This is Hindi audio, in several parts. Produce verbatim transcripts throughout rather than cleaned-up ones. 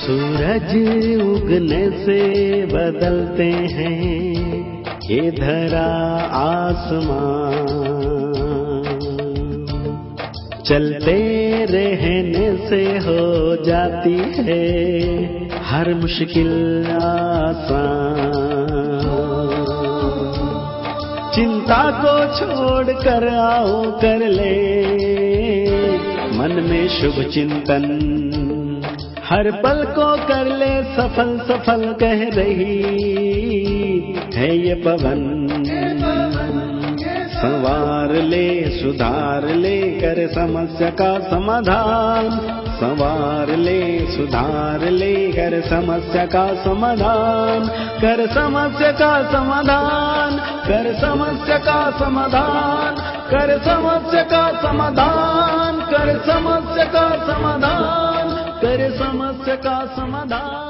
सूरज उगने से बदलते हैं ये धरा आसमान, चलते रहने से हो जाती है हर मुश्किल आसान। चिंता को छोड़ कर आओ कर ले मन में शुभ चिंतन, हर पल को कर ले सफल सफल कह रही है ये पवन। संवार ले सुधार ले कर समस्या का समाधान, संवार ले सुधार ले कर समस्या का समाधान, कर समस्या का समाधान, कर समस्या का समाधान, कर समस्या का समाधान, कर समस्या का समाधान, कर समस्या का समाधान।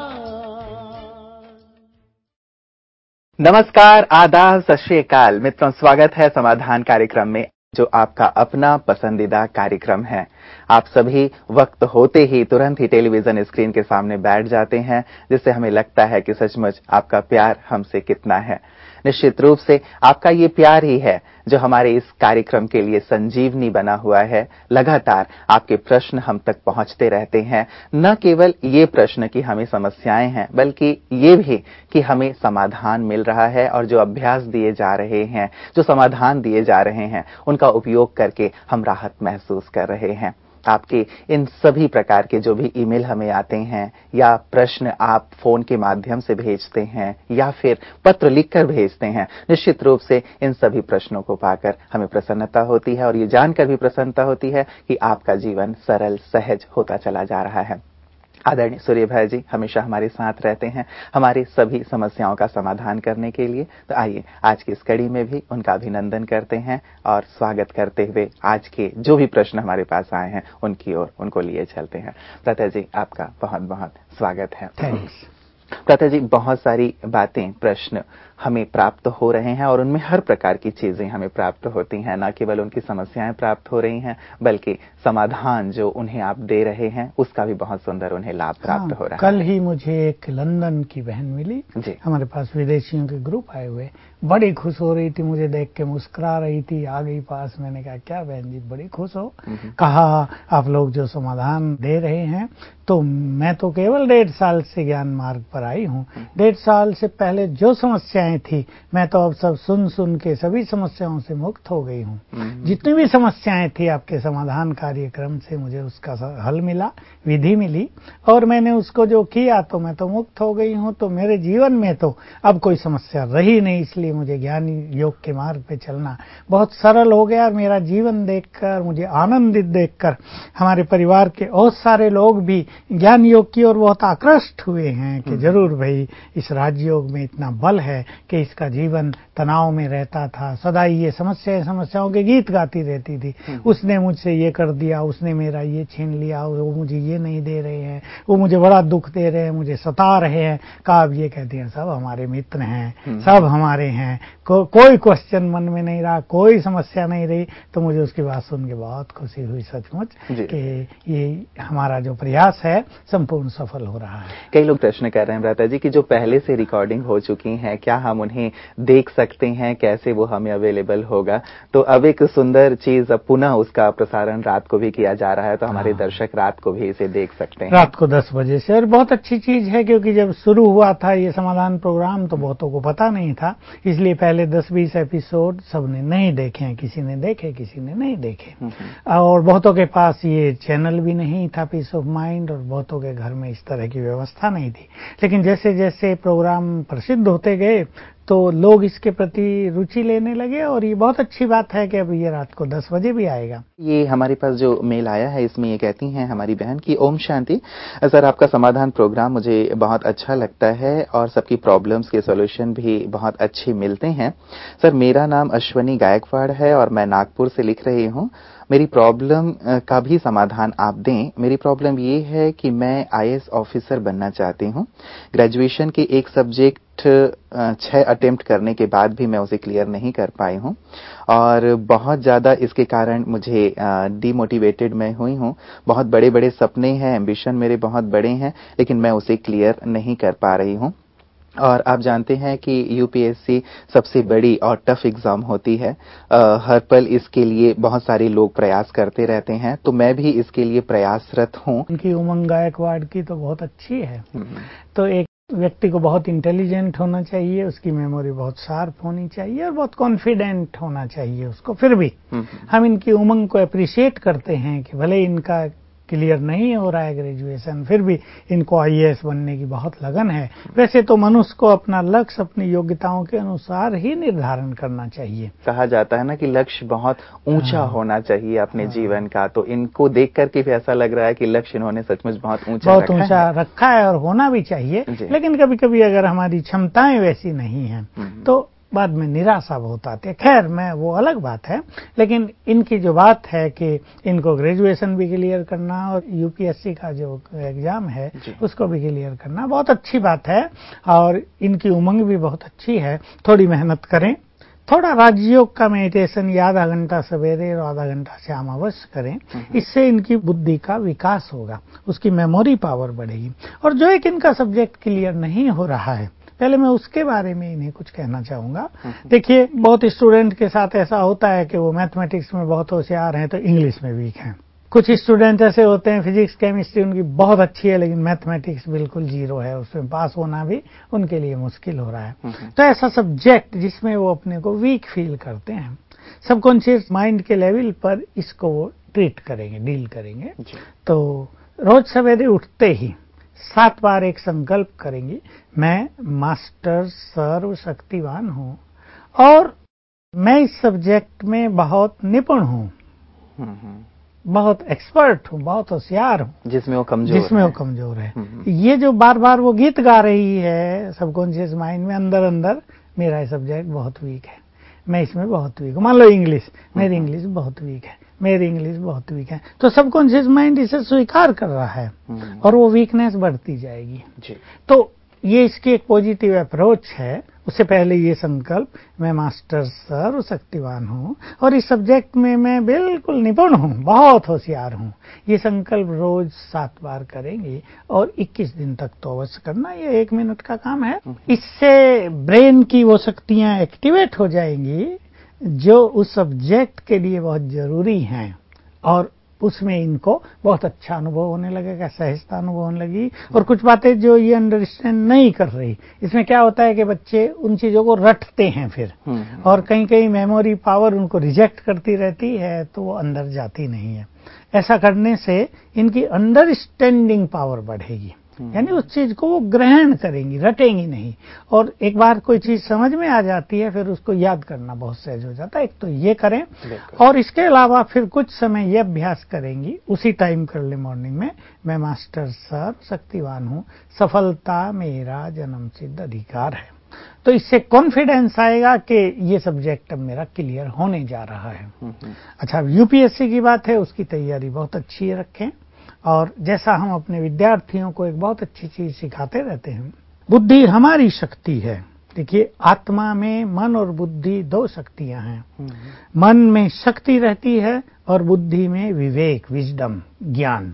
नमस्कार, आदाब, सत श्री अकाल मित्रों, स्वागत है समाधान कार्यक्रम में, जो आपका अपना पसंदीदा कार्यक्रम है। आप सभी वक्त होते ही तुरंत ही टेलीविजन स्क्रीन के सामने बैठ जाते हैं, जिससे हमें लगता है कि सचमुच आपका प्यार हमसे कितना है। निश्चित रूप से आपका ये प्यार ही है जो हमारे इस कार्यक्रम के लिए संजीवनी बना हुआ है। लगातार आपके प्रश्न हम तक पहुंचते रहते हैं, न केवल ये प्रश्न कि हमें समस्याएं हैं, बल्कि ये भी कि हमें समाधान मिल रहा है, और जो अभ्यास दिए जा रहे हैं, जो समाधान दिए जा रहे हैं, उनका उपयोग करके हम राहत महसूस कर रहे हैं। आपके इन सभी प्रकार के जो भी ईमेल हमें आते हैं, या प्रश्न आप फोन के माध्यम से भेजते हैं, या फिर पत्र लिखकर भेजते हैं, निश्चित रूप से इन सभी प्रश्नों को पाकर हमें प्रसन्नता होती है, और ये जानकर भी प्रसन्नता होती है कि आपका जीवन सरल सहज होता चला जा रहा है। आदरणीय सूर्य भाई जी हमेशा हमारे साथ रहते हैं हमारी सभी समस्याओं का समाधान करने के लिए। तो आइए आज की इस कड़ी में भी उनका अभिनंदन करते हैं और स्वागत करते हुए आज के जो भी प्रश्न हमारे पास आए हैं उनकी ओर उनको लिए चलते हैं। प्रथा जी, आपका बहुत बहुत स्वागत है। थैंक्स। प्रथा जी, बहुत सारी बातें, प्रश्न हमें प्राप्त हो रहे हैं, और उनमें हर प्रकार की चीजें हमें प्राप्त होती हैं। न केवल उनकी समस्याएं प्राप्त हो रही हैं, बल्कि समाधान जो उन्हें आप दे रहे हैं उसका भी बहुत सुंदर उन्हें लाभ प्राप्त हाँ, हो रहा है। कल ही मुझे एक लंदन की बहन मिली जी। हमारे पास विदेशियों के ग्रुप आए हुए, बड़ी खुश हो रही थी, मुझे देख के मुस्कुरा रही थी, आ गई पास। मैंने कहा क्या बहन जी बड़ी खुश हो? कहा आप लोग जो समाधान दे रहे हैं, तो मैं तो केवल डेढ़ साल से ज्ञान मार्ग पर आई हूँ। डेढ़ साल से पहले जो समस्याएं थी, मैं तो अब सब सुन सुन के सभी समस्याओं से मुक्त हो गई हूँ। जितनी भी समस्याएं थी आपके समाधान कार्यक्रम से मुझे उसका हल मिला, विधि मिली, और मैंने उसको जो किया तो मैं तो मुक्त हो गई हूँ। तो मेरे जीवन में तो अब कोई समस्या रही नहीं, इसलिए मुझे ज्ञान योग के मार्ग पे चलना बहुत सरल हो गया। और मेरा जीवन देखकर, मुझे आनंदित देखकर हमारे परिवार के बहुत सारे लोग भी ज्ञान योग की ओर बहुत आकृष्ट हुए हैं कि जरूर भाई इस राजयोग में इतना बल है कि इसका जीवन तनाव में रहता था, सदा ये समस्याएं समस्याओं के गीत गाती रहती थी। उसने मुझसे ये कर दिया, उसने मेरा ये छीन लिया, वो मुझे ये नहीं दे रहे हैं, वो मुझे बड़ा दुख दे रहे हैं, मुझे सता रहे हैं। कहा अब ये कहती हैं सब हमारे मित्र हैं, सब हमारे हैं, को, कोई क्वेश्चन मन में नहीं रहा, कोई समस्या नहीं रही। तो मुझे उसकी बात सुन के बहुत खुशी हुई सचमुच कि ये हमारा जो प्रयास है संपूर्ण सफल हो रहा है। कई लोग प्रश्न कर रहे हैं भ्राता जी कि जो पहले से रिकॉर्डिंग हो चुकी हैं, क्या हम उन्हें देख सकते हैं, कैसे वो हमें अवेलेबल होगा? तो अब एक सुंदर चीज, अब पुनः उसका प्रसारण रात को भी किया जा रहा है, तो हमारे दर्शक रात को भी इसे देख सकते हैं, रात को दस बजे से। और बहुत अच्छी चीज है, क्योंकि जब शुरू हुआ था ये समाधान प्रोग्राम तो बहुतों को पता नहीं था, इसलिए पहले दस बीस एपिसोड सबने नहीं देखे हैं, किसी ने देखे किसी ने नहीं देखे। और बहुतों के पास ये चैनल भी नहीं था पीस ऑफ माइंड, और बहुतों के घर में इस तरह की व्यवस्था नहीं थी। लेकिन जैसे जैसे प्रोग्राम प्रसिद्ध होते गए तो लोग इसके प्रति रुचि लेने लगे, और ये बहुत अच्छी बात है कि अब ये रात को दस बजे भी आएगा। ये हमारे पास जो मेल आया है इसमें ये कहती हैं हमारी बहन की ओम शांति सर, आपका समाधान प्रोग्राम मुझे बहुत अच्छा लगता है, और सबकी प्रॉब्लम्स के सॉल्यूशन भी बहुत अच्छे मिलते हैं। सर, मेरा नाम अश्वनी गायकवाड़ है और मैं नागपुर से लिख रही हूँ। मेरी प्रॉब्लम का भी समाधान आप दें। मेरी प्रॉब्लम ये है कि मैं आई ए एस ऑफिसर बनना चाहती हूँ। ग्रेजुएशन के एक सब्जेक्ट अटेम्प्ट छह अटेम्प्ट करने के बाद भी मैं उसे क्लियर नहीं कर पाई हूँ और बहुत ज़्यादा इसके कारण मुझे डीमोटिवेटेड मैं हुई हूँ। बहुत बड़े बड़े सपने हैं, एम्बिशन मेरे बहुत बड़े हैं, लेकिन मैं उसे क्लियर नहीं कर पा रही हूँ। और आप जानते हैं कि यूपीएससी सबसे बड़ी और टफ एग्जाम होती है। आ, हर पल इसके लिए बहुत सारे लोग प्रयास करते रहते हैं, तो मैं भी इसके लिए प्रयासरत हूँ। उनकी उमंग गायकवाड़ की तो बहुत अच्छी है। तो एक व्यक्ति को बहुत इंटेलिजेंट होना चाहिए, उसकी मेमोरी बहुत शार्प होनी चाहिए और बहुत कॉन्फिडेंट होना चाहिए उसको। फिर भी हम इनकी उमंग को अप्रिशिएट करते हैं कि भले इनका क्लियर नहीं हो रहा है ग्रेजुएशन, फिर भी इनको आईएएस बनने की बहुत लगन है। वैसे तो मनुष्य को अपना लक्ष्य अपनी योग्यताओं के अनुसार ही निर्धारण करना चाहिए। कहा जाता है ना कि लक्ष्य बहुत ऊंचा हाँ, होना चाहिए अपने हाँ, जीवन का। तो इनको देख करके भी ऐसा लग रहा है कि लक्ष्य इन्होंने सचमुच बहुत ऊंचा बहुत ऊंचा रखा है और होना भी चाहिए। लेकिन कभी कभी अगर हमारी क्षमताएं वैसी नहीं हैं तो बाद में निराशा बहुत आती है। खैर, मैं वो अलग बात है, लेकिन इनकी जो बात है कि इनको ग्रेजुएशन भी क्लियर करना और यूपीएससी का जो एग्जाम है उसको भी क्लियर करना बहुत अच्छी बात है और इनकी उमंग भी बहुत अच्छी है। थोड़ी मेहनत करें, थोड़ा राजयोग का मेडिटेशन या आधा घंटा सवेरे और आधा घंटा शाम अवश्य करें। इससे इनकी बुद्धि का विकास होगा, उसकी मेमोरी पावर बढ़ेगी। और जो एक इनका सब्जेक्ट क्लियर नहीं हो रहा है, पहले मैं उसके बारे में इन्हें कुछ कहना चाहूंगा। देखिए, बहुत स्टूडेंट के साथ ऐसा होता है कि वो मैथमेटिक्स में बहुत होशियार हैं तो इंग्लिश में वीक हैं। कुछ स्टूडेंट ऐसे होते हैं फिजिक्स केमिस्ट्री उनकी बहुत अच्छी है लेकिन मैथमेटिक्स बिल्कुल जीरो है, उसमें पास होना भी उनके लिए मुश्किल हो रहा है। तो ऐसा सब्जेक्ट जिसमें वो अपने को वीक फील करते हैं, सबकॉन्शियस माइंड के लेवल पर इसको वो ट्रीट करेंगे, डील करेंगे। तो रोज सवेरे उठते ही सात बार एक संकल्प करेंगी, मैं मास्टर सर्वशक्तिवान हूं और मैं इस सब्जेक्ट में बहुत निपुण हूं, बहुत एक्सपर्ट हूं, बहुत होशियार हूं, जिसमें वो कमजोर जिसमें वो कमजोर है। ये जो बार बार वो गीत गा रही है सबकॉन्शियस माइंड में, अंदर अंदर मेरा सब्जेक्ट बहुत वीक है, मैं इसमें बहुत वीक हूं। मान लो इंग्लिश, मेरी इंग्लिश बहुत वीक है, मेरी इंग्लिश बहुत वीक है, तो सबकॉन्शियस माइंड इसे स्वीकार कर रहा है और वो वीकनेस बढ़ती जाएगी। जी। तो ये इसकी एक पॉजिटिव अप्रोच है। उससे पहले ये संकल्प, मैं मास्टर सर्वशक्तिवान हूं और इस सब्जेक्ट में मैं बिल्कुल निपुण हूं, बहुत होशियार हूं, ये संकल्प रोज सात बार करेंगे और इक्कीस दिन तक तो अवश्य करना। ये एक मिनट का काम है। इससे ब्रेन की वो शक्तियां एक्टिवेट हो जाएंगी जो उस सब्जेक्ट के लिए बहुत जरूरी हैं और उसमें इनको बहुत अच्छा अनुभव होने लगेगा, सहजता अनुभव होने लगी। और कुछ बातें जो ये अंडरस्टैंड नहीं कर रही, इसमें क्या होता है कि बच्चे उन चीजों को रटते हैं फिर, और कहीं कहीं मेमोरी पावर उनको रिजेक्ट करती रहती है तो वो अंदर जाती नहीं है। ऐसा करने से इनकी अंडरस्टैंडिंग पावर बढ़ेगी, यानी उस चीज को वो ग्रहण करेंगी, रटेंगी नहीं। और एक बार कोई चीज समझ में आ जाती है फिर उसको याद करना बहुत सहज हो जाता है। एक तो ये करें और इसके अलावा फिर कुछ समय ये अभ्यास करेंगी, उसी टाइम कर ले मॉर्निंग में, मैं मास्टर सर्वशक्तिवान हूं, सफलता मेरा जन्म सिद्ध अधिकार है। तो इससे कॉन्फिडेंस आएगा कि ये सब्जेक्ट अब मेरा क्लियर होने जा रहा है। अच्छा, यूपीएससी की बात है, उसकी तैयारी बहुत अच्छी रखें। और जैसा हम अपने विद्यार्थियों को एक बहुत अच्छी चीज सिखाते रहते हैं, बुद्धि हमारी शक्ति है। देखिए, आत्मा में मन और बुद्धि दो शक्तियां हैं। मन में शक्ति रहती है और बुद्धि में विवेक, विजडम, ज्ञान।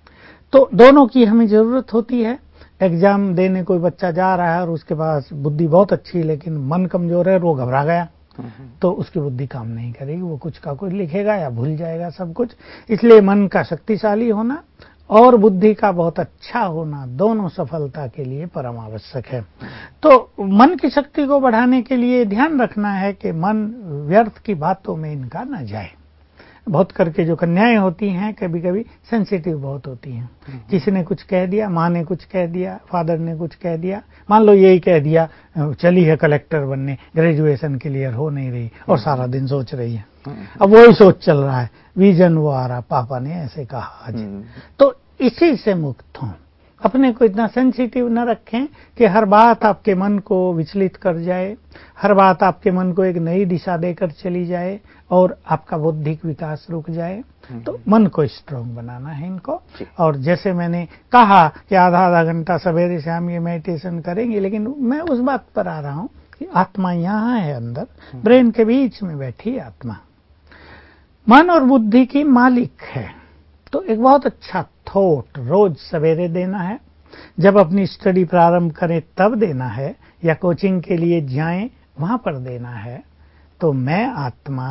तो दोनों की हमें जरूरत होती है। एग्जाम देने कोई बच्चा जा रहा है और उसके पास बुद्धि बहुत अच्छी है लेकिन मन कमजोर है और वो घबरा गया, तो उसकी बुद्धि काम नहीं करेगी, वो कुछ का कुछ लिखेगा या भूल जाएगा सब कुछ। इसलिए मन का शक्तिशाली होना और बुद्धि का बहुत अच्छा होना दोनों सफलता के लिए परम आवश्यक है। तो मन की शक्ति को बढ़ाने के लिए ध्यान रखना है कि मन व्यर्थ की बातों में इनका न जाए। बहुत करके जो कन्याएं होती हैं कभी कभी सेंसिटिव बहुत होती हैं, किसी ने कुछ कह दिया, माँ ने कुछ कह दिया, फादर ने कुछ कह दिया, मान लो यही कह दिया चली है कलेक्टर बनने, ग्रेजुएशन क्लियर हो नहीं रही और सारा दिन सोच रही है। अब वही सोच चल रहा है, विजन वो आ रहा, पापा ने ऐसे कहा आज। तो इसी से मुक्त हों अपने को इतना सेंसिटिव न रखें कि हर बात आपके मन को विचलित कर जाए, हर बात आपके मन को एक नई दिशा देकर चली जाए और आपका बौद्धिक विकास रुक जाए। तो मन को स्ट्रांग बनाना है इनको। और जैसे मैंने कहा कि आधा आधा घंटा सवेरे शाम ये मेडिटेशन करेंगे, लेकिन मैं उस बात पर आ रहा हूं कि आत्मा यहाँ है, अंदर ब्रेन के बीच में बैठी आत्मा मन और बुद्धि की मालिक है। तो एक बहुत अच्छा थॉट रोज सवेरे देना है, जब अपनी स्टडी प्रारंभ करें तब देना है, या कोचिंग के लिए जाएं वहां पर देना है। तो मैं आत्मा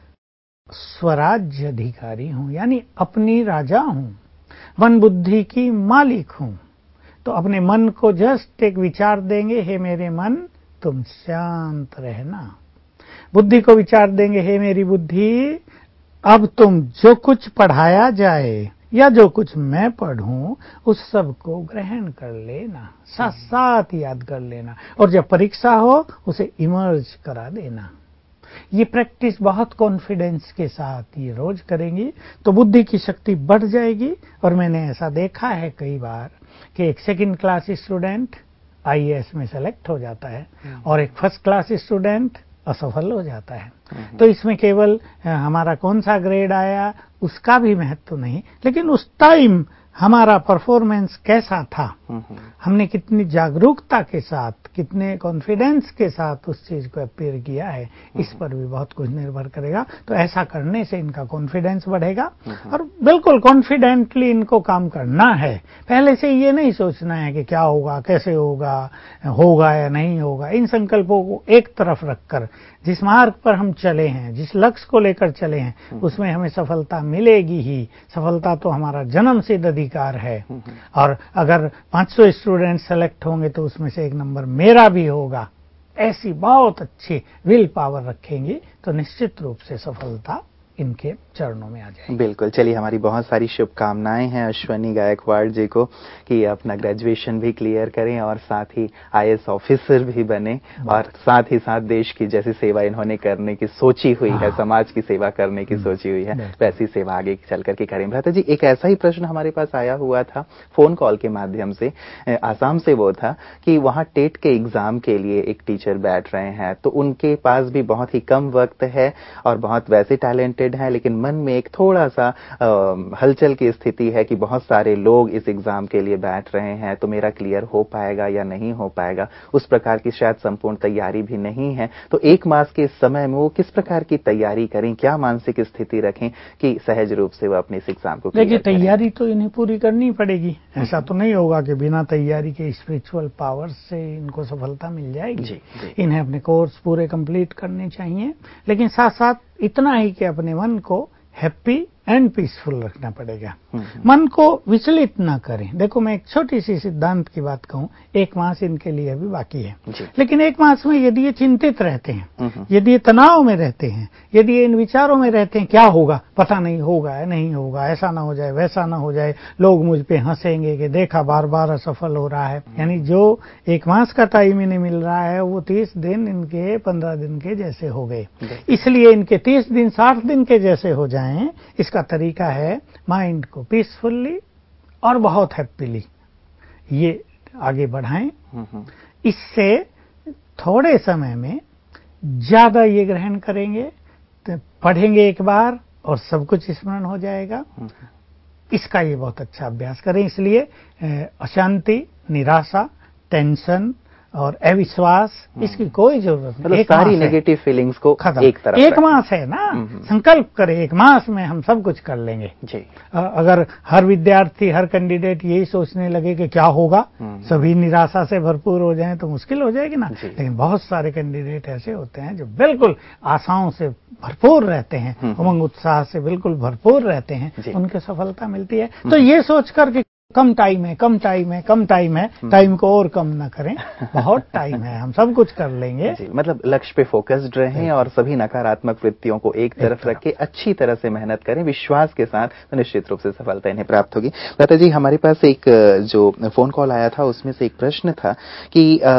स्वराज्य अधिकारी हूं, यानी अपनी राजा हूं, मन बुद्धि की मालिक हूं। तो अपने मन को जस्ट एक विचार देंगे, हे मेरे मन तुम शांत रहना। बुद्धि को विचार देंगे, हे मेरी बुद्धि अब तुम जो कुछ पढ़ाया जाए या जो कुछ मैं पढ़ूं उस सब को ग्रहण कर लेना, साथ साथ याद कर लेना, और जब परीक्षा हो उसे इमर्ज करा देना। ये प्रैक्टिस बहुत कॉन्फिडेंस के साथ ये रोज करेंगी तो बुद्धि की शक्ति बढ़ जाएगी। और मैंने ऐसा देखा है कई बार कि एक second class student I A S में सेलेक्ट हो जाता है और एक फर्स्ट क्लास स्टूडेंट असफल हो जाता है। तो इसमें केवल हमारा कौन सा ग्रेड आया उसका भी महत्व नहीं, लेकिन उस टाइम हमारा परफॉर्मेंस कैसा था, हमने कितनी जागरूकता के साथ, कितने कॉन्फिडेंस के साथ उस चीज को अपीयर किया है, इस पर भी बहुत कुछ निर्भर करेगा। तो ऐसा करने से इनका कॉन्फिडेंस बढ़ेगा और बिल्कुल कॉन्फिडेंटली इनको काम करना है। पहले से ये नहीं सोचना है कि क्या होगा, कैसे होगा, होगा या नहीं होगा। इन संकल्पों को एक तरफ रखकर जिस मार्ग पर हम चले हैं, जिस लक्ष्य को लेकर चले हैं, उसमें हमें सफलता मिलेगी ही। सफलता तो हमारा जन्म सिद्ध अधिकार है। और अगर पाँच सौ स्टूडेंट सेलेक्ट होंगे तो उसमें से एक नंबर मेरा भी होगा। ऐसी बहुत अच्छी विल पावर रखेंगे तो निश्चित रूप से सफलता इनके चरणों में आ जाएगी। बिल्कुल। चलिए, हमारी बहुत सारी शुभकामनाएं हैं अश्वनी गायकवाड़ जी को कि अपना ग्रेजुएशन भी क्लियर करें और साथ ही आई ए एस ऑफिसर भी बने और साथ ही साथ देश की जैसी सेवा इन्होंने करने की सोची हुई है, समाज की सेवा करने की सोची हुई है, वैसी सेवा आगे चल करके करें। भ्राता जी, एक ऐसा ही प्रश्न हमारे पास आया हुआ था फोन कॉल के माध्यम से, आसाम से वो था कि वहां टेट के एग्जाम के लिए एक टीचर बैठ रहे हैं, तो उनके पास भी बहुत ही कम वक्त है और बहुत वैसे टैलेंटेड है, लेकिन मन में एक थोड़ा सा आ, हलचल की स्थिति है कि बहुत सारे लोग इस एग्जाम के लिए बैठ रहे हैं, तो मेरा क्लियर हो पाएगा या नहीं हो पाएगा। उस प्रकार की शायद संपूर्ण तैयारी भी नहीं है। तो एक मास के समय में वो किस प्रकार की तैयारी करें, क्या मानसिक स्थिति रखें कि सहज रूप से वो अपने इस एग्जाम को क्लियर करें? देखिए, तैयारी तो इन्हें पूरी करनी पड़ेगी। ऐसा तो नहीं होगा कि बिना तैयारी के स्पिरिचुअल पावर से इनको सफलता मिल जाएगी। जी, जी। इन्हें अपने कोर्स पूरे कंप्लीट करने चाहिए, लेकिन साथ साथ इतना ही कि अपने मन को हैप्पी एंड पीसफुल रखना पड़ेगा। मन को विचलित ना करें। देखो, मैं एक छोटी सी सिद्धांत की बात कहूं, एक मास इनके लिए अभी बाकी है, लेकिन एक मास में यदि ये चिंतित रहते हैं, यदि ये तनाव में रहते हैं, यदि ये इन विचारों में रहते हैं, क्या होगा, पता नहीं होगा या नहीं होगा, ऐसा ना हो जाए, वैसा ना हो जाए, लोग मुझ पे हंसेंगे कि देखा बार बार असफल हो रहा है। यानी जो एक मास का टाइम इन्हें मिल रहा है वो तीस दिन इनके पंद्रह दिन के जैसे हो गए। इसलिए इनके तीस दिन साठ दिन के जैसे हो जाएं, का तरीका है माइंड को पीसफुली और बहुत हैप्पीली ये आगे बढ़ाएं। इससे थोड़े समय में ज्यादा ये ग्रहण करेंगे, तो पढ़ेंगे एक बार और सब कुछ स्मरण हो जाएगा। इसका ये बहुत अच्छा अभ्यास करें। इसलिए अशांति, निराशा, टेंशन और अविश्वास, इसकी कोई जरूरत नहीं। एक सारी नेगेटिव फीलिंग्स को एक तरफ, एक मास है ना, संकल्प करें एक मास में हम सब कुछ कर लेंगे। जी। अगर हर विद्यार्थी, हर कैंडिडेट यही सोचने लगे कि क्या होगा, सभी निराशा से भरपूर हो जाएं तो मुश्किल हो जाएगी ना। लेकिन बहुत सारे कैंडिडेट ऐसे होते हैं जो बिल्कुल आशाओं से भरपूर रहते हैं, उमंग उत्साह से बिल्कुल भरपूर रहते हैं, उनके सफलता मिलती है। तो ये सोच करके कम टाइम है, कम टाइम है, कम टाइम है, टाइम को और कम ना करें, बहुत टाइम है, हम सब कुछ कर लेंगे। जी, मतलब लक्ष्य पे फोकस्ड रहें और सभी नकारात्मक वृत्तियों को एक तरफ रख के अच्छी तरह से मेहनत करें, विश्वास के साथ, तो निश्चित रूप से सफलता इन्हें प्राप्त होगी। भ्राता जी, हमारे पास एक जो फोन कॉल आया था उसमें से एक प्रश्न था कि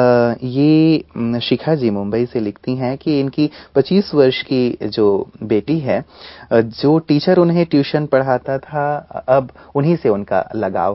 ये शिखा जी मुंबई से लिखती हैं कि इनकी पच्चीस वर्ष की जो बेटी है, जो टीचर उन्हें ट्यूशन पढ़ाता था, अब उन्हीं से उनका लगाव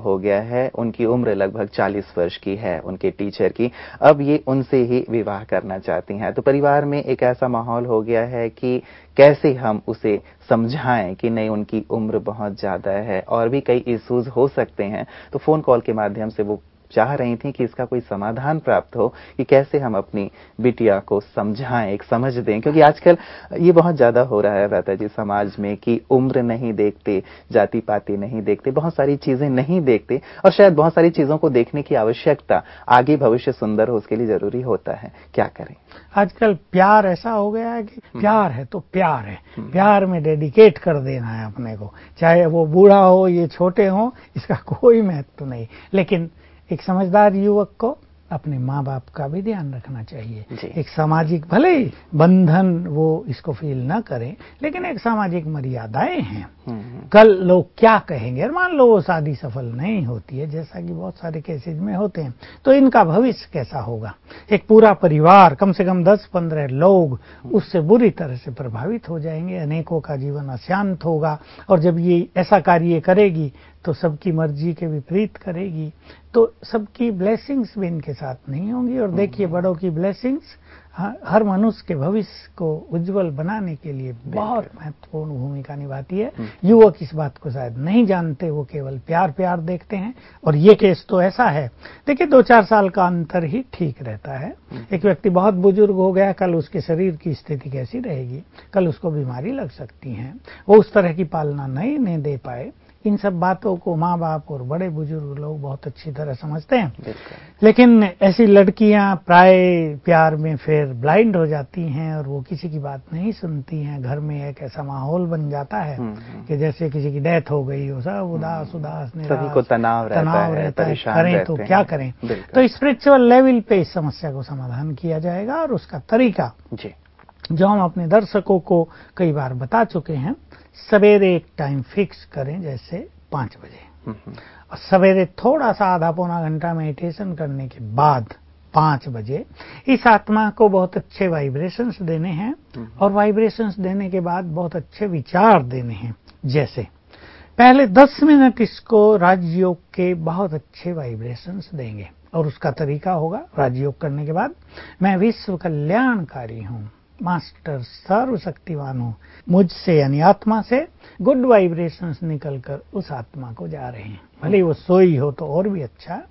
हो गया है, उनकी उम्र लगभग चालीस वर्ष की है, उनके टीचर की। अब ये उनसे ही विवाह करना चाहती हैं। तो परिवार में एक ऐसा माहौल हो गया है कि कैसे हम उसे समझाएं कि नहीं, उनकी उम्र बहुत ज्यादा है और भी कई इश्यूज हो सकते हैं। तो फोन कॉल के माध्यम से वो चाह रही थी कि इसका कोई समाधान प्राप्त हो कि कैसे हम अपनी बिटिया को समझाएं, एक समझ दें, क्योंकि आजकल ये बहुत ज्यादा हो रहा है रहता जी समाज में कि उम्र नहीं देखते, जाति पाति नहीं देखते, बहुत सारी चीजें नहीं देखते और शायद बहुत सारी चीजों को देखने की आवश्यकता आगे भविष्य सुंदर हो उसके लिए जरूरी होता है। क्या करें? आजकल प्यार ऐसा हो गया है कि प्यार है तो प्यार है, प्यार में डेडिकेट कर देना है अपने को, चाहे वो बूढ़ा हो ये छोटे हो, इसका कोई महत्व नहीं। लेकिन एक समझदार युवक को अपने माँ बाप का भी ध्यान रखना चाहिए। एक सामाजिक, भले ही बंधन वो इसको फील ना करें, लेकिन एक सामाजिक मर्यादाएं हैं। कल लोग क्या कहेंगे, और मान लो वो शादी सफल नहीं होती है, जैसा कि बहुत सारे केसेज में होते हैं, तो इनका भविष्य कैसा होगा? एक पूरा परिवार, कम से कम दस पंद्रह लोग उससे बुरी तरह से प्रभावित हो जाएंगे, अनेकों का जीवन अशांत होगा। और जब ये ऐसा कार्य करेगी तो सबकी मर्जी के विपरीत करेगी, तो सबकी ब्लेसिंग्स भी इनके साथ नहीं होंगी। और देखिए, बड़ों की ब्लेसिंग्स हर मनुष्य के भविष्य को उज्जवल बनाने के लिए बहुत महत्वपूर्ण भूमिका निभाती है। युवक इस बात को शायद नहीं जानते, वो केवल प्यार प्यार देखते हैं। और ये केस तो ऐसा है, देखिए दो चार साल का अंतर ही ठीक रहता है। एक व्यक्ति बहुत बुजुर्ग हो गया, कल उसके शरीर की स्थिति कैसी रहेगी, कल उसको बीमारी लग सकती है, वो उस तरह की पालना नहीं नहीं दे पाए। इन सब बातों को माँ बाप और बड़े बुजुर्ग लोग बहुत अच्छी तरह समझते हैं। लेकिन ऐसी लड़कियां प्राय प्यार में फिर ब्लाइंड हो जाती हैं और वो किसी की बात नहीं सुनती हैं। घर में एक ऐसा माहौल बन जाता है कि जैसे किसी की डेथ हो गई हो, सब उदास उदास निराश, सभी को तनाव रहता तनाव है, रहता है, परेशान करें तो क्या करें। तो स्पिरिचुअल लेवल पे इस समस्या को समाधान किया जाएगा। और उसका तरीका जी जो हम अपने दर्शकों को कई बार बता चुके हैं, सवेरे एक टाइम फिक्स करें, जैसे पांच बजे, और सवेरे थोड़ा सा आधा पौना घंटा मेडिटेशन करने के बाद पांच बजे इस आत्मा को बहुत अच्छे वाइब्रेशंस देने हैं। और वाइब्रेशंस देने के बाद बहुत अच्छे विचार देने हैं। जैसे पहले दस मिनट इसको राजयोग के बहुत अच्छे वाइब्रेशंस देंगे। और उसका तरीका होगा, राजयोग करने के बाद, मैं विश्व कल्याणकारी हूं, मास्टर सर्वशक्तिमान हूं, मुझसे यानी आत्मा से गुड वाइब्रेशंस निकलकर उस आत्मा को जा रहे हैं। भले वो सोई हो तो और भी अच्छा।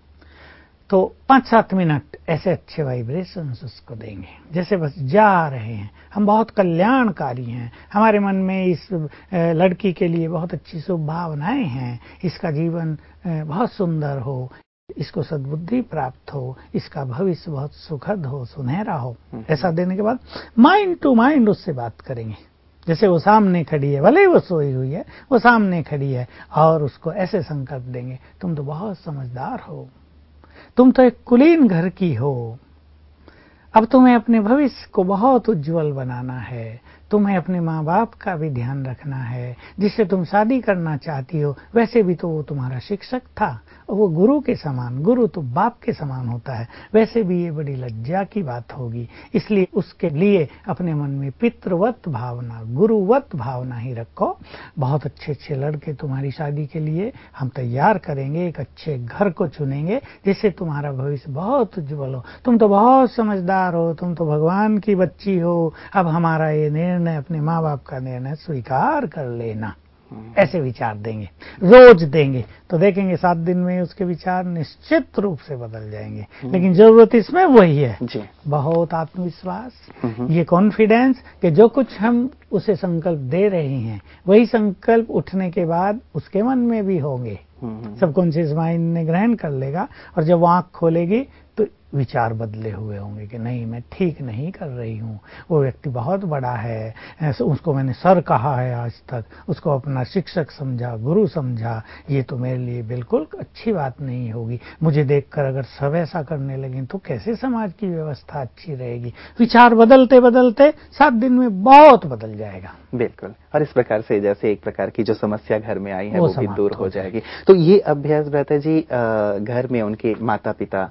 तो पांच सात मिनट ऐसे अच्छे वाइब्रेशंस उसको देंगे, जैसे बस जा रहे हैं, हम बहुत कल्याणकारी हैं, हमारे मन में इस लड़की के लिए बहुत अच्छी शुभ भावनाएं हैं, इसका जीवन बहुत सुंदर हो, इसको सद्बुद्धि प्राप्त हो, इसका भविष्य बहुत सुखद हो, सुनहरा हो। ऐसा देने के बाद माइंड टू माइंड उससे बात करेंगे, जैसे वो सामने खड़ी है, भले ही वो सोई हुई है, वो सामने खड़ी है, और उसको ऐसे संकल्प देंगे, तुम तो बहुत समझदार हो, तुम तो एक कुलीन घर की हो, अब तुम्हें अपने भविष्य को बहुत उज्जवल बनाना है, तुम्हें अपने माँ बाप का भी ध्यान रखना है, जिससे तुम शादी करना चाहती हो, वैसे भी तो वो तुम्हारा शिक्षक था, वो गुरु के समान, गुरु तो बाप के समान होता है, वैसे भी ये बड़ी लज्जा की बात होगी, इसलिए उसके लिए अपने मन में पितृवत भावना, गुरुवत भावना ही रखो। बहुत अच्छे अच्छे लड़के तुम्हारी शादी के लिए हम तैयार करेंगे, एक अच्छे घर को चुनेंगे, जिससे तुम्हारा भविष्य बहुत उज्जवल हो, तुम तो बहुत समझदार हो, तुम तो भगवान की बच्ची हो, अब हमारा ये निर्णय, अपने माँ बाप का निर्णय स्वीकार कर लेना। ऐसे विचार देंगे, रोज देंगे, तो देखेंगे सात दिन में उसके विचार निश्चित रूप से बदल जाएंगे। लेकिन जरूरत इसमें वही है जी, बहुत आत्मविश्वास, ये कॉन्फिडेंस कि जो कुछ हम उसे संकल्प दे रहे हैं, वही संकल्प उठने के बाद उसके मन में भी होंगे, सबकॉन्शियस माइंड ने ग्रहण कर लेगा। और जब वो आंख खोलेगी तो विचार बदले हुए होंगे कि नहीं, मैं ठीक नहीं कर रही हूँ, वो व्यक्ति बहुत बड़ा है, उसको मैंने सर कहा है आज तक, उसको अपना शिक्षक समझा, गुरु समझा, ये तो मेरे लिए बिल्कुल अच्छी बात नहीं होगी, मुझे देखकर अगर सब ऐसा करने लगे तो कैसे समाज की व्यवस्था अच्छी रहेगी। विचार बदलते बदलते सात दिन में बहुत बदल जाएगा। बिल्कुल। और इस प्रकार से जैसे एक प्रकार की जो समस्या घर में आई है वो, वो भी दूर हो जाएगी। तो ये अभ्यास रहता है जी घर में उनके माता पिता वो कर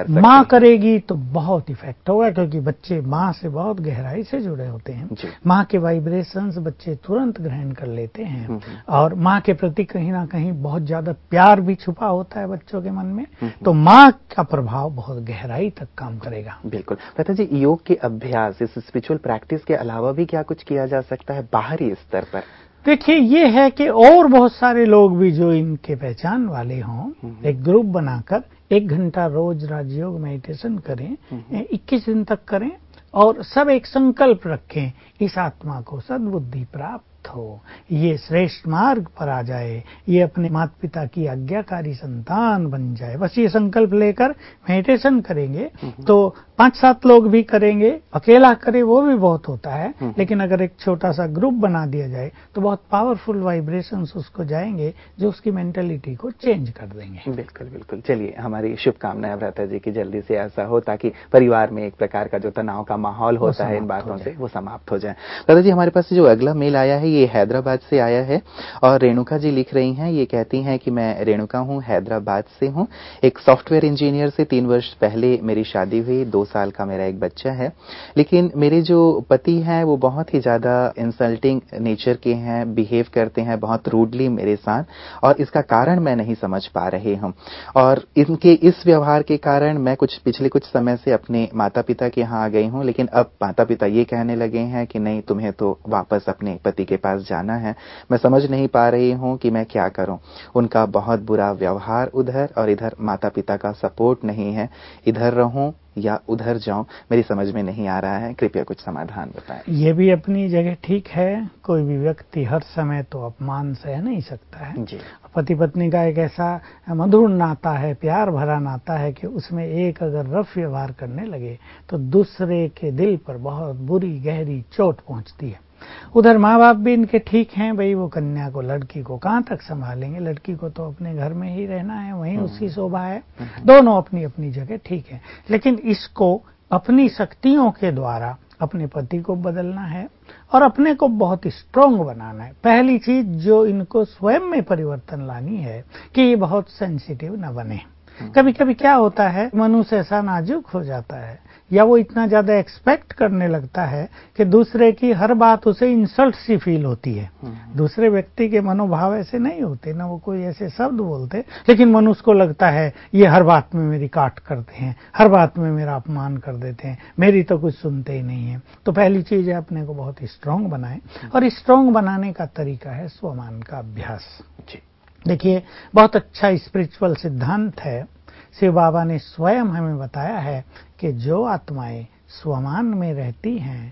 सकते माँ करेगी तो बहुत इफेक्ट होगा, क्योंकि बच्चे माँ से बहुत गहराई से जुड़े होते हैं। माँ के वाइब्रेशंस बच्चे तुरंत ग्रहण कर लेते हैं, और माँ के प्रति कहीं ना कहीं बहुत ज्यादा प्यार भी छुपा होता है बच्चों के मन में, तो माँ का प्रभाव बहुत गहराई तक काम करेगा। बिल्कुल। पता जी, योग के अभ्यास, इस स्पिरिचुअल प्रैक्टिस के अलावा भी क्या कुछ किया जा सकता है बाहरी स्तर पर? देखिए, ये है कि और बहुत सारे लोग भी जो इनके पहचान वाले हों, एक ग्रुप बनाकर एक घंटा रोज राजयोग मेडिटेशन करें, इक्कीस दिन तक करें, और सब एक संकल्प रखें, इस आत्मा को सद्बुद्धि प्राप्त हो, ये श्रेष्ठ मार्ग पर आ जाए, ये अपने माता पिता की आज्ञाकारी संतान बन जाए। बस ये संकल्प लेकर मेडिटेशन करेंगे तो पांच सात लोग भी करेंगे, अकेला करे वो भी बहुत होता है, लेकिन अगर एक छोटा सा ग्रुप बना दिया जाए तो बहुत पावरफुल वाइब्रेशंस उसको जाएंगे, जो उसकी मेंटालिटी को चेंज कर देंगे। बिल्कुल बिल्कुल। चलिए, हमारी शुभकामनाएं भ्राता जी की जल्दी से ऐसा हो, ताकि परिवार में एक प्रकार का जो तनाव का माहौल होता है इन बातों से, वो समाप्त हो जाए। भ्राता जी, हमारे पास जो अगला मेल आया है ये हैदराबाद से आया है, और रेणुका जी लिख रही हैं। ये कहती हैं कि मैं रेणुका हूं, हैदराबाद से हूं, एक सॉफ्टवेयर इंजीनियर से तीन वर्ष पहले मेरी शादी हुई, दो साल का मेरा एक बच्चा है। लेकिन मेरे जो पति हैं वो बहुत ही ज्यादा इंसल्टिंग नेचर के हैं, बिहेव करते हैं बहुत रूडली मेरे साथ, और इसका कारण मैं नहीं समझ पा रही हूं। और इनके इस व्यवहार के कारण मैं कुछ पिछले कुछ समय से अपने माता पिता के यहाँ आ गई हूं, लेकिन अब माता पिता ये कहने लगे हैं कि नहीं, तुम्हें तो वापस अपने पति के पास जाना है। मैं समझ नहीं पा रही हूं कि मैं क्या करूं। उनका बहुत बुरा व्यवहार उधर, और इधर माता पिता का सपोर्ट नहीं है। इधर रहूं या उधर जाऊं, मेरी समझ में नहीं आ रहा है। कृपया कुछ समाधान बताएं। ये भी अपनी जगह ठीक है, कोई भी व्यक्ति हर समय तो अपमान सह नहीं सकता है जी। पति पत्नी का एक ऐसा मधुर नाता है, प्यार भरा नाता है, कि उसमें एक अगर रफ व्यवहार करने लगे तो दूसरे के दिल पर बहुत बुरी गहरी चोट पहुंचती है। उधर माँ बाप भी इनके ठीक हैं, भाई वो कन्या को, लड़की को कहाँ तक संभालेंगे, लड़की को तो अपने घर में ही रहना है, वहीं उसकी शोभा है। दोनों अपनी अपनी जगह ठीक है, लेकिन इसको अपनी शक्तियों के द्वारा अपने पति को बदलना है और अपने को बहुत स्ट्रांग बनाना है। पहली चीज जो इनको स्वयं में परिवर्तन लानी है कि ये बहुत सेंसिटिव न बने। कभी कभी क्या होता है, मनुष्य ऐसा नाजुक हो जाता है या वो इतना ज्यादा एक्सपेक्ट करने लगता है कि दूसरे की हर बात उसे इंसल्ट सी फील होती है। दूसरे व्यक्ति के मनोभाव ऐसे नहीं होते, ना वो कोई ऐसे शब्द बोलते, लेकिन मनुष्य को लगता है ये हर बात में मेरी काट करते हैं, हर बात में मेरा अपमान कर देते हैं, मेरी तो कुछ सुनते ही नहीं है। तो पहली चीज है अपने को बहुत स्ट्रांग बनाए, और स्ट्रांग बनाने का तरीका है स्वमान का अभ्यास। देखिए, बहुत अच्छा स्पिरिचुअल सिद्धांत है। शिव बाबा ने स्वयं हमें बताया है कि जो आत्माएं स्वमान में रहती हैं,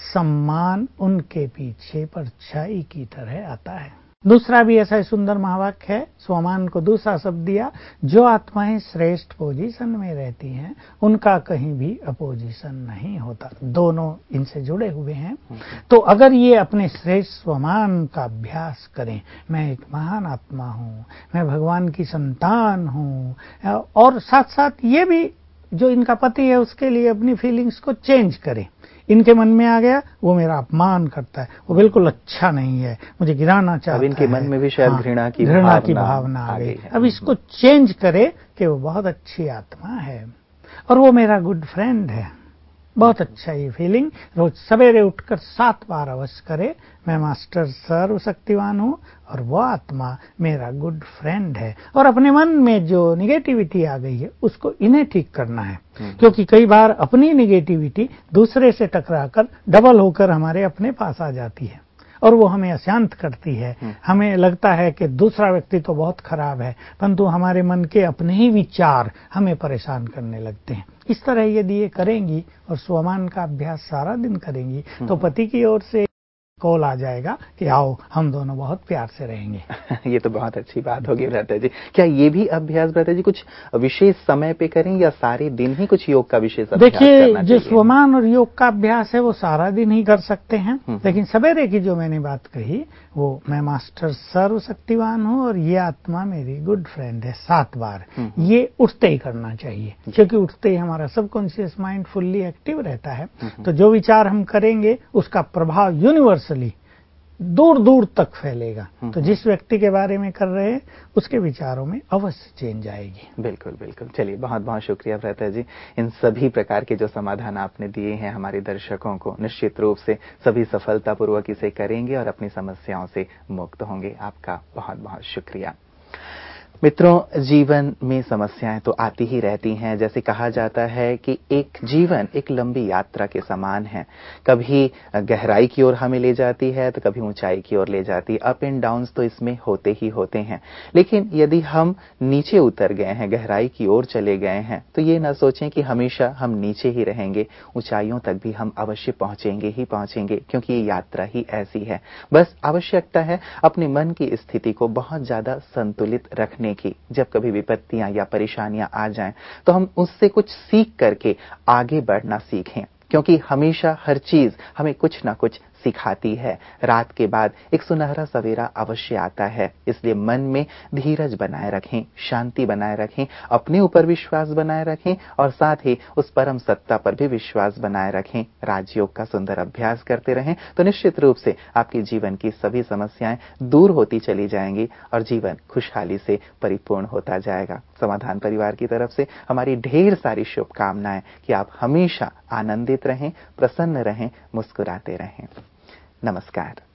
सम्मान उनके पीछे परछाई की तरह आता है। दूसरा भी ऐसा सुंदर महावाक्य है, स्वमान को दूसरा शब्द दिया, जो आत्माएं श्रेष्ठ पोजीशन में रहती हैं उनका कहीं भी अपोजिशन नहीं होता। दोनों इनसे जुड़े हुए हैं। तो अगर ये अपने श्रेष्ठ स्वमान का अभ्यास करें, मैं एक महान आत्मा हूँ, मैं भगवान की संतान हूँ, और साथ साथ ये भी जो इनका पति है उसके लिए अपनी फीलिंग्स को चेंज करें। इनके मन में आ गया वो मेरा अपमान करता है, वो बिल्कुल अच्छा नहीं है, मुझे गिराना चाहता है। अब इनके मन में भी शायद घृणा की घृणा की भावना आ गई। अब इसको चेंज करे कि वो बहुत अच्छी आत्मा है और वो मेरा गुड फ्रेंड है। बहुत अच्छा ये फीलिंग रोज सवेरे उठकर सात बार अवश्य करे, मैं मास्टर सर्वशक्तिवान हूँ और वो आत्मा मेरा गुड फ्रेंड है। और अपने मन में जो निगेटिविटी आ गई है उसको इन्हें ठीक करना है, क्योंकि कई बार अपनी निगेटिविटी दूसरे से टकराकर डबल होकर हमारे अपने पास आ जाती है और वो हमें अशांत करती है। हमें लगता है कि दूसरा व्यक्ति तो बहुत खराब है, परंतु हमारे मन के अपने ही विचार हमें परेशान करने लगते हैं। इस तरह यदि ये करेंगी और स्वमान का अभ्यास सारा दिन करेंगी तो पति की ओर से कॉल आ जाएगा कि आओ हम दोनों बहुत प्यार से रहेंगे। ये तो बहुत अच्छी बात होगी भ्राता जी। क्या ये भी अभ्यास भ्राता जी कुछ विशेष समय पे करें या सारे दिन ही कुछ योग का विशेष अभ्यास करना चाहिए? देखिए, जो स्वमान और योग का अभ्यास है वो सारा दिन ही कर सकते हैं, लेकिन सवेरे की जो मैंने बात कही वो मैं मास्टर सर्वशक्तिवान हूँ और ये आत्मा मेरी गुड फ्रेंड है, सात बार ये उठते ही करना चाहिए, क्योंकि उठते ही हमारा सबकॉन्शियस माइंड फुल्ली एक्टिव रहता है। तो जो विचार हम करेंगे उसका प्रभाव यूनिवर्सली दूर दूर तक फैलेगा। तो जिस व्यक्ति के बारे में कर रहे हैं उसके विचारों में अवश्य चेंज आएगी। बिल्कुल बिल्कुल। चलिए, बहुत बहुत शुक्रिया भ्राता जी, इन सभी प्रकार के जो समाधान आपने दिए हैं हमारे दर्शकों को, निश्चित रूप से सभी सफलतापूर्वक इसे करेंगे और अपनी समस्याओं से मुक्त होंगे। आपका बहुत बहुत शुक्रिया। मित्रों, जीवन में समस्याएं तो आती ही रहती हैं। जैसे कहा जाता है कि एक जीवन एक लंबी यात्रा के समान है, कभी गहराई की ओर हमें ले जाती है तो कभी ऊंचाई की ओर ले जाती है। अप एंड डाउन्स तो इसमें होते ही होते हैं, लेकिन यदि हम नीचे उतर गए हैं, गहराई की ओर चले गए हैं, तो ये ना सोचें कि हमेशा हम नीचे ही रहेंगे। ऊंचाइयों तक भी हम अवश्य पहुंचेंगे ही पहुंचेंगे, क्योंकि ये यात्रा ही ऐसी है। बस आवश्यकता है अपने मन की स्थिति को बहुत ज्यादा संतुलित रखने की। जब कभी विपत्तियां या परेशानियां आ जाएं तो हम उससे कुछ सीख करके आगे बढ़ना सीखें, क्योंकि हमेशा हर चीज हमें कुछ ना कुछ सिखाती है। रात के बाद एक सुनहरा सवेरा अवश्य आता है, इसलिए मन में धीरज बनाए रखें, शांति बनाए रखें, अपने ऊपर विश्वास बनाए रखें और साथ ही उस परम सत्ता पर भी विश्वास बनाए रखें। राजयोग का सुंदर अभ्यास करते रहें तो निश्चित रूप से आपके जीवन की सभी समस्याएं दूर होती चली जाएंगी और जीवन खुशहाली से परिपूर्ण होता जाएगा। समाधान परिवार की तरफ से हमारी ढेर सारी शुभकामनाएं कि आप हमेशा आनंदित रहें, प्रसन्न रहें, मुस्कुराते रहें। नमस्कार।